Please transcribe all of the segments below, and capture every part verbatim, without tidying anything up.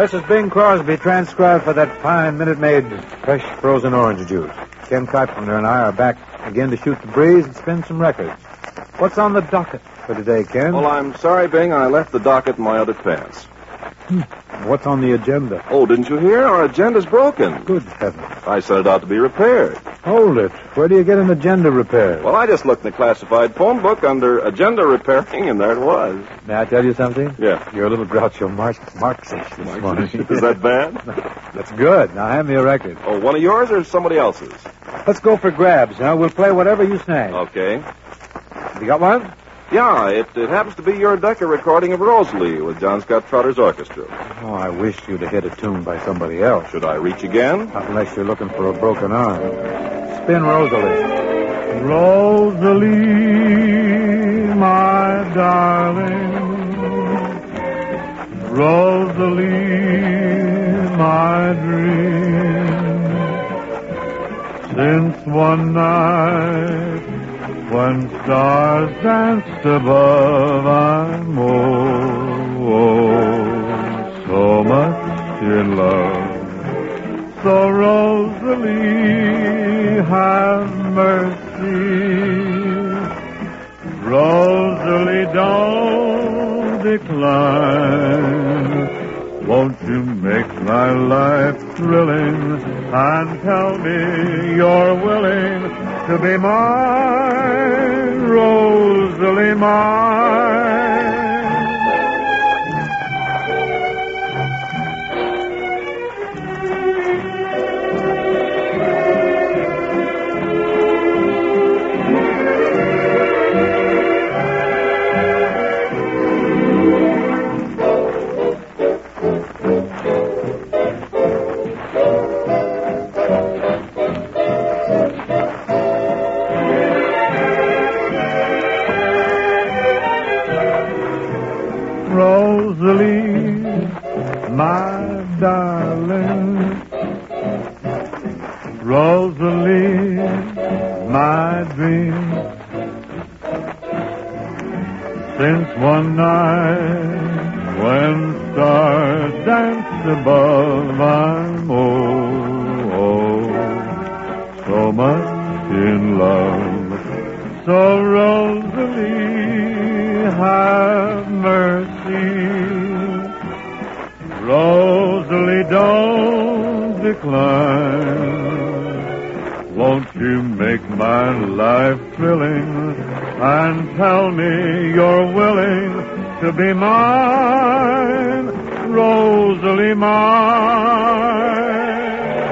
This is Bing Crosby, transcribed for that fine Minute Maid fresh frozen orange juice. Ken Carpenter and I are back again to shoot the breeze and spin some records. What's on the docket for today, Ken? Well, I'm sorry, Bing. I left the docket in my other pants. Hmm. What's on the agenda? Oh, didn't you hear? Our agenda's broken. Good heavens. I sent it out to be repaired. Hold it. Where do you get an agenda repaired? Well, I just looked in the classified phone book under agenda repairing, and there it was. May I tell you something? Yeah. You're a little Groucho Marx- Marxist this morning. Is that bad? That's good. Now, hand me a record. Oh, one of yours or somebody else's? Let's go for grabs, now. We'll play whatever you snag. Okay. You got one? Yeah, it, it happens to be your Decca recording of Rosalie with John Scott Trotter's orchestra. Oh, I wish you'd have hit a tune by somebody else. Should I reach again? Not unless you're looking for a broken arm. Spin Rosalie. Rosalie, my darling. Rosalie, my dream. Since one night when stars danced above, I'm oh, oh, so much in love. So Rosalie, have mercy. Rosalie, don't decline. Won't you make my life thrilling and tell me you're willing to be mine, Rosalie, mine? Rosalie, my darling. Rosalie, my dream. Since one night when stars danced above, I'm oh, oh, so much in love. So Rosalie, have mercy. Rosalie, don't decline. Won't you make my life thrilling and tell me you're willing to be mine, Rosalie, mine?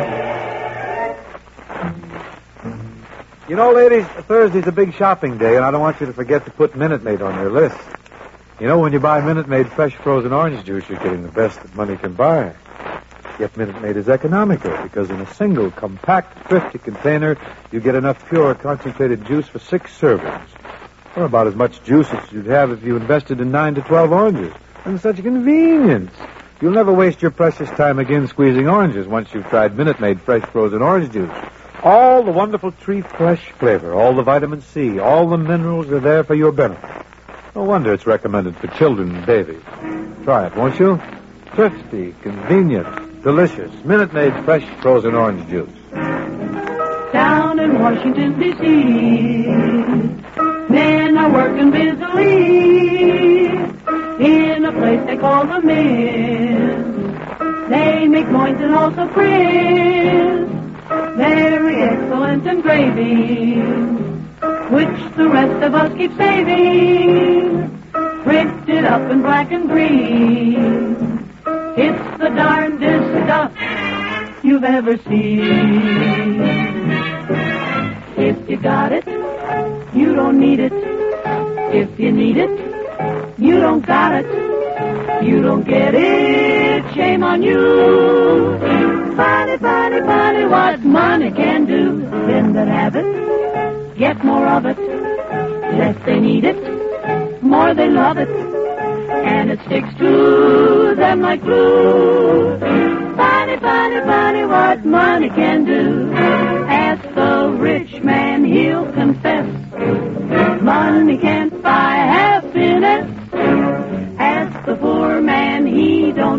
You know, ladies, Thursday's a big shopping day, and I don't want you to forget to put Minute Maid on your list. You know, when you buy Minute Maid fresh frozen orange juice, you're getting the best that money can buy. Yet Minute Maid is economical, because in a single, compact, thrifty container, you get enough pure, concentrated juice for six servings. Or about as much juice as you'd have if you invested in nine to twelve oranges. And such a convenience. You'll never waste your precious time again squeezing oranges once you've tried Minute Maid fresh frozen orange juice. All the wonderful tree fresh flavor, all the vitamin C, all the minerals are there for your benefit. No wonder it's recommended for children and babies. Try it, won't you? Thrifty, convenient, delicious. Minute Maid fresh frozen orange juice. Down in Washington, D C, men are working busily in a place they call the Mint. They make loins and also frizz, very excellent engraving, which the rest of us keep saving, printed up in black and green. It's the darndest stuff you've ever seen. If you got it, you don't need it. If you need it, you don't got it. You don't get it, shame on you. Funny, funny, funny what money can do. Them that have it, get more of it. Less they need it, more they love it. And it sticks to them like glue. Funny, funny, funny what money can do. Ask the rich man, he'll confess. Money can't buy happiness. Ask the poor man, he don't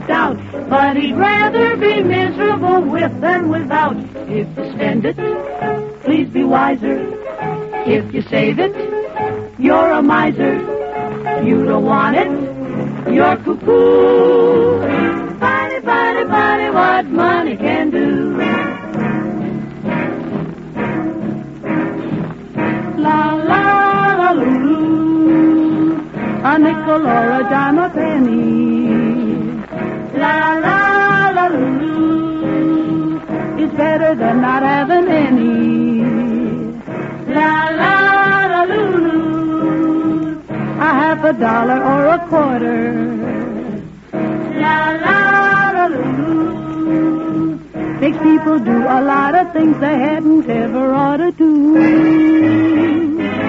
doubt. But he'd rather be miserable with than without. If you spend it, please be wiser. If you save it, you're a miser. You don't want it, you're cuckoo. Funny, funny, funny what money can do. La, la, la, loo, a nickel or a dime a penny. La, la, la, loo, is better than not having any. La, la, la, loo, a half a dollar or a quarter. La, la, la, loo, makes people do a lot of things they hadn't ever ought to do.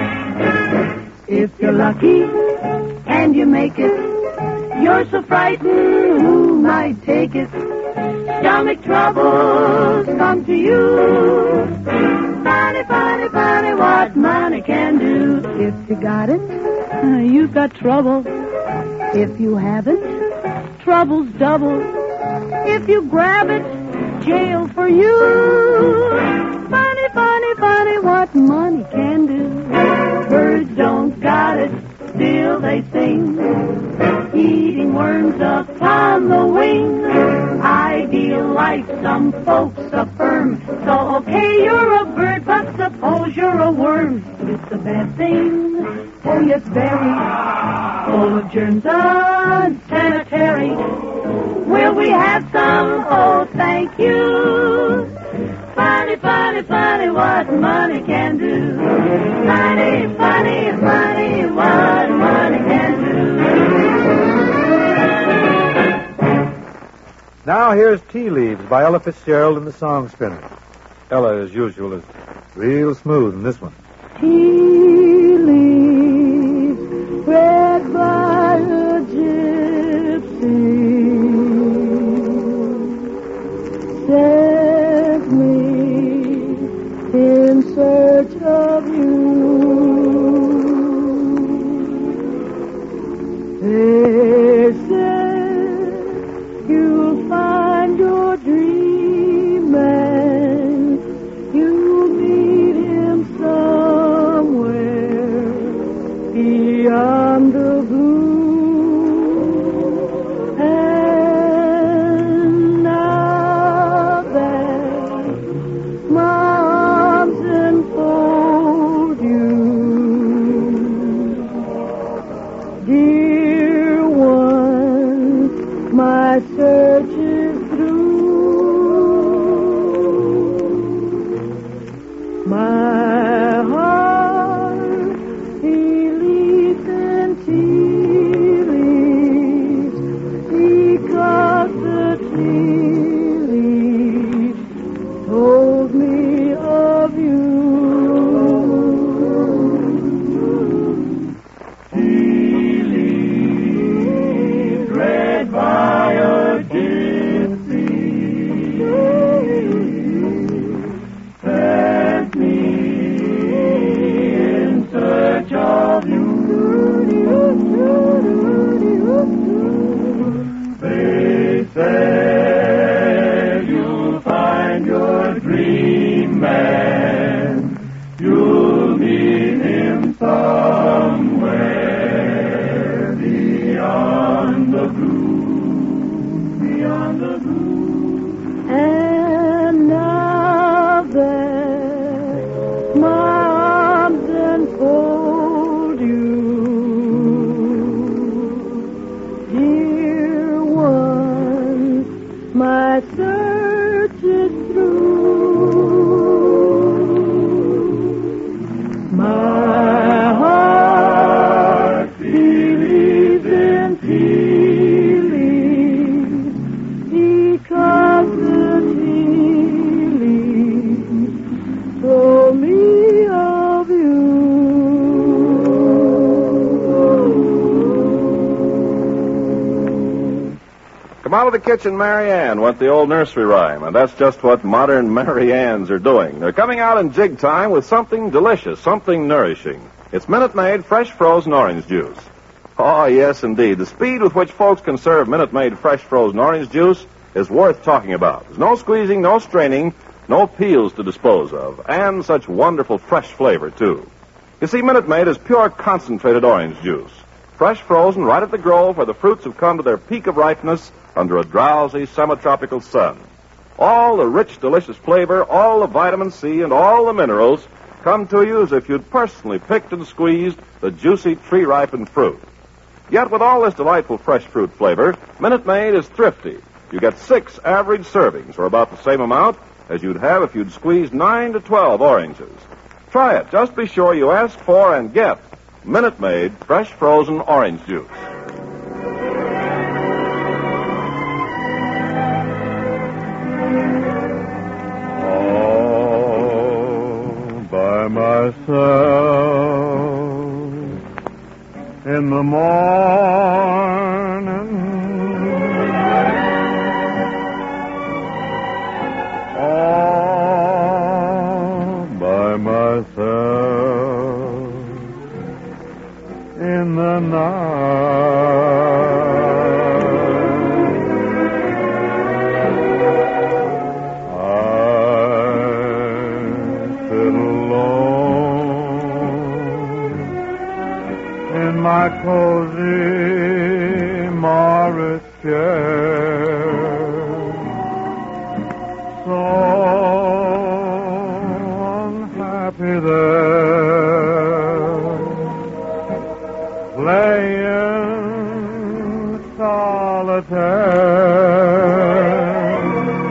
If you're lucky and you make it, you're so frightened who might take it. Stomach troubles come to you. Funny, funny, funny what money can do. If you got it, you've got trouble. If you haven't, trouble's double. If you grab it, jail for you. Funny, funny, funny what money can do. Birds don't got it, still they sing. Eating worms upon the wing. Ideal life, some folks affirm. So okay, you're a bird, but suppose you're a worm. It's a bad thing. Oh, yes, very. Full of germs unsanitary. Will we have some? Oh, thank you. Funny, funny, funny what money can do. Funny, funny, funny what money can do. Now here's Tea Leaves by Ella Fitzgerald and the Song Spinners. Ella, as usual, is real smooth in this one. Tea leaves read by a gypsy. Sent me in search of you. They said you'll find your dream man. You'll meet him somewhere beyond the blue. Come out of the kitchen, Mary Ann, went the old nursery rhyme, and that's just what modern Mary Anns are doing. They're coming out in jig time with something delicious, something nourishing. It's Minute Maid fresh frozen orange juice. Oh, yes, indeed. The speed with which folks can serve Minute Maid fresh frozen orange juice is worth talking about. There's no squeezing, no straining, no peels to dispose of, and such wonderful fresh flavor, too. You see, Minute Maid is pure concentrated orange juice, fresh frozen right at the grove where the fruits have come to their peak of ripeness under a drowsy semi-tropical sun. All the rich, delicious flavor, all the vitamin C, and all the minerals come to you as if you'd personally picked and squeezed the juicy tree-ripened fruit. Yet with all this delightful fresh fruit flavor, Minute Maid is thrifty. You get six average servings, or about the same amount as you'd have if you'd squeezed nine to twelve oranges. Try it. Just be sure you ask for and get Minute Maid fresh frozen orange juice. Myself in the morning, all by myself in the night. My cozy Morris chair, so unhappy there, playing solitaire,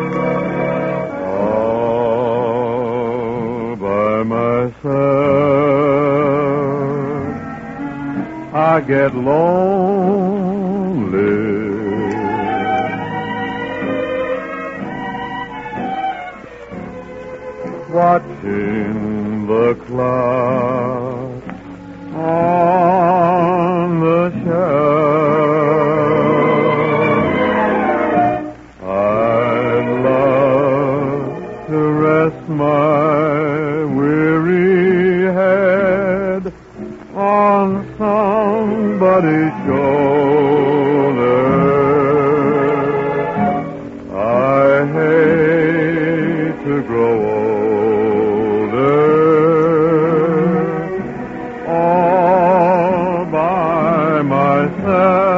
all by myself. I get lonely, watching the clock on the shelf. I'd love to rest my weary head on somebody's shoulder. I hate to grow older, all by myself.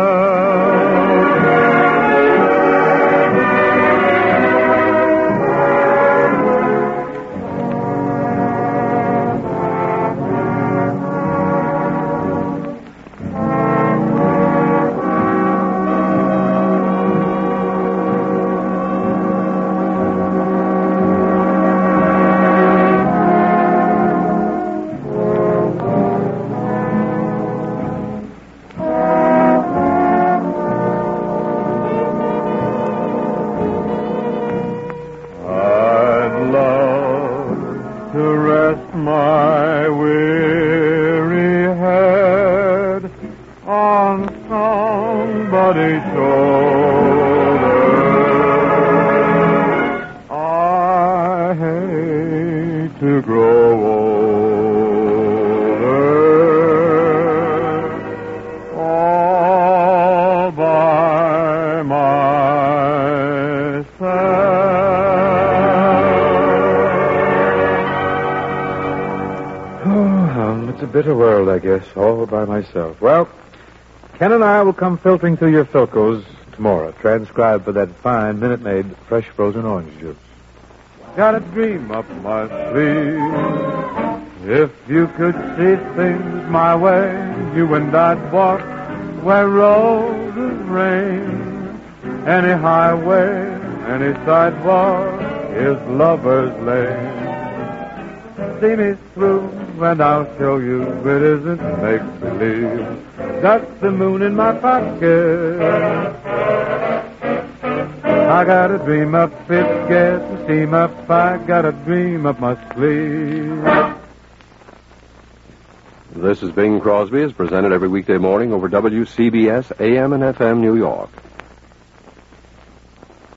To rest my weary head on somebody's shoulder. I hate to grow older, all by myself. It's a bitter world, I guess, all by myself. Well, Ken and I will come filtering through your Philcos tomorrow, transcribed for that fine Minute Maid fresh frozen orange juice. Got a dream up my sleeve. If you could see things my way, you and I'd walk where roses rain. Any highway, any sidewalk is lover's lane. See me through, and I'll show you it isn't make-believe. Got the moon in my pocket. I got a dream up, it gets steam up. I got a dream up my sleeve. This is Bing Crosby, is presented every weekday morning over W C B S A M and F M New York.